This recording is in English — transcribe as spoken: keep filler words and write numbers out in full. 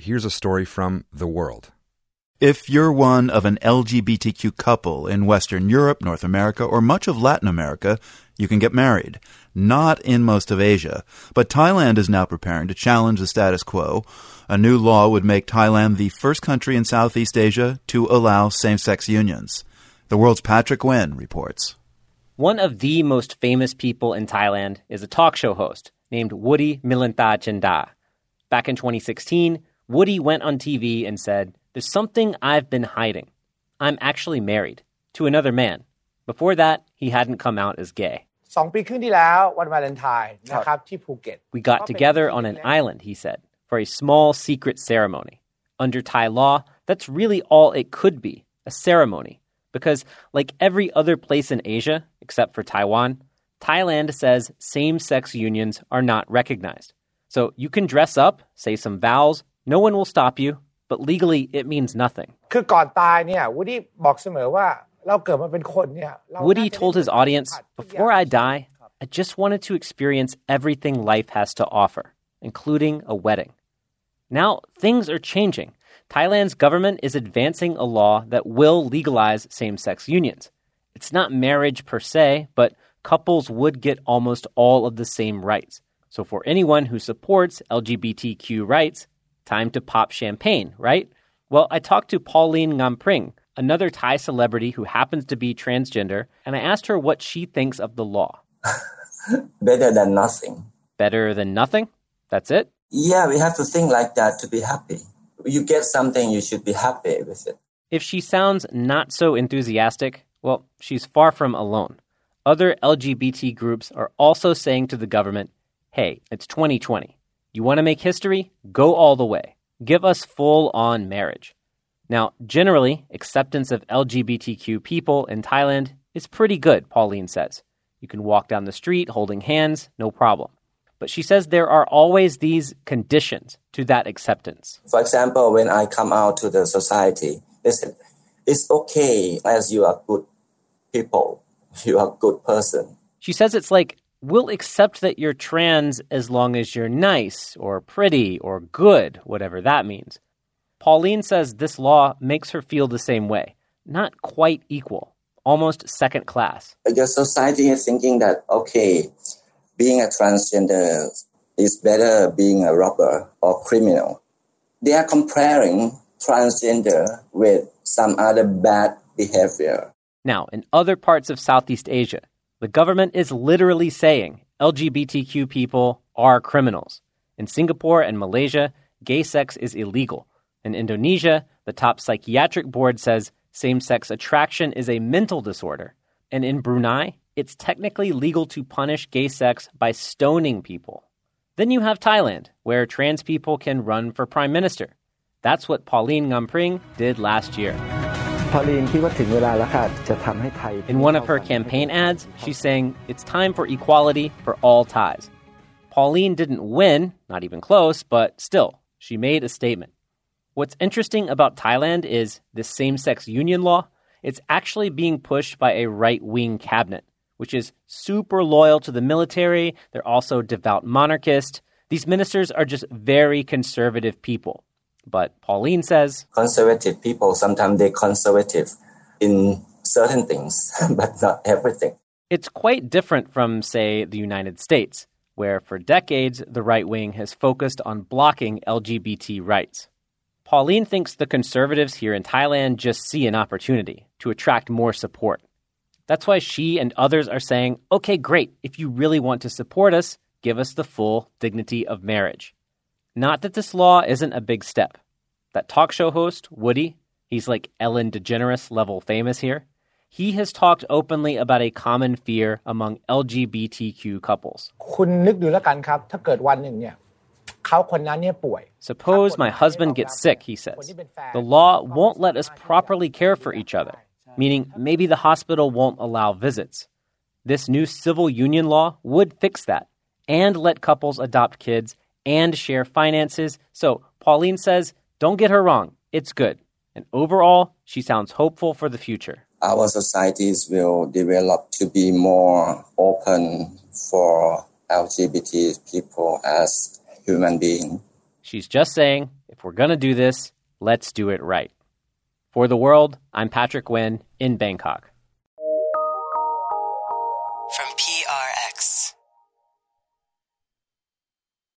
here's a story from The World. If you're one of an L G B T Q couple in Western Europe, North America, or much of Latin America, you can get married. Not in most of Asia. But Thailand is now preparing to challenge the status quo. A new law would make Thailand the first country in Southeast Asia to allow same-sex unions. The World's Patrick Nguyen reports. One of the most famous people in Thailand is a talk show host named Woody Milantha-Chinda. Back in twenty sixteen, Woody went on T V and said, "There's something I've been hiding. I'm actually married to another man." Before that, he hadn't come out as gay. We got together on an island, he said, for a small secret ceremony. Under Thai law, that's really all it could be, a ceremony. Because like every other place in Asia, except for Taiwan, Thailand says same-sex unions are not recognized. So you can dress up, say some vows, no one will stop you, but legally it means nothing. Woody told his audience, "Before I die, I just wanted to experience everything life has to offer, including a wedding." Now, things are changing. Thailand's government is advancing a law that will legalize same-sex unions. It's not marriage per se, but couples would get almost all of the same rights. So for anyone who supports L G B T Q rights, time to pop champagne, right? Well, I talked to Pauline Ngampring, another Thai celebrity who happens to be transgender, and I asked her what she thinks of the law. Better than nothing. Better than nothing? That's it? Yeah, we have to think like that to be happy. You get something, you should be happy with it. If she sounds not so enthusiastic, well, she's far from alone. Other L G B T groups are also saying to the government, hey, it's twenty twenty. You want to make history? Go all the way. Give us full-on marriage. Now, generally, acceptance of L G B T Q people in Thailand is pretty good, Pauline says. You can walk down the street holding hands, no problem. But she says there are always these conditions to that acceptance. For example, when I come out to the society, they said, it's okay as you are good people, you are a good person. She says it's like, we'll accept that you're trans as long as you're nice or pretty or good, whatever that means. Pauline says this law makes her feel the same way, not quite equal, almost second class. The society is thinking that, okay, being a transgender is better being a robber or criminal. They are comparing transgender with some other bad behavior. Now, in other parts of Southeast Asia, the government is literally saying L G B T Q people are criminals. In Singapore and Malaysia, gay sex is illegal. In Indonesia, the top psychiatric board says same-sex attraction is a mental disorder. And in Brunei, it's technically legal to punish gay sex by stoning people. Then you have Thailand, where trans people can run for prime minister. That's what Pauline Ngampring did last year. In one of her campaign ads, she's saying it's time for equality for all Thais. Pauline didn't win, not even close, but still, she made a statement. What's interesting about Thailand is this same-sex union law, it's actually being pushed by a right-wing cabinet, which is super loyal to the military. They're also devout monarchists. These ministers are just very conservative people. But Pauline says, conservative people, sometimes they're conservative in certain things, but not everything. It's quite different from, say, the United States, where for decades the right wing has focused on blocking L G B T rights. Pauline thinks the conservatives here in Thailand just see an opportunity to attract more support. That's why she and others are saying, okay, great, if you really want to support us, give us the full dignity of marriage. Not that this law isn't a big step. That talk show host, Woody, he's like Ellen DeGeneres level famous here. He has talked openly about a common fear among L G B T Q couples. Suppose my husband gets sick, he says. The law won't let us properly care for each other, meaning maybe the hospital won't allow visits. This new civil union law would fix that and let couples adopt kids and share finances. So Pauline says, don't get her wrong, it's good. And overall, she sounds hopeful for the future. Our societies will develop to be more open for L G B T people as human beings. She's just saying, if we're going to do this, let's do it right. For The World, I'm Patrick Nguyen in Bangkok. From P R X.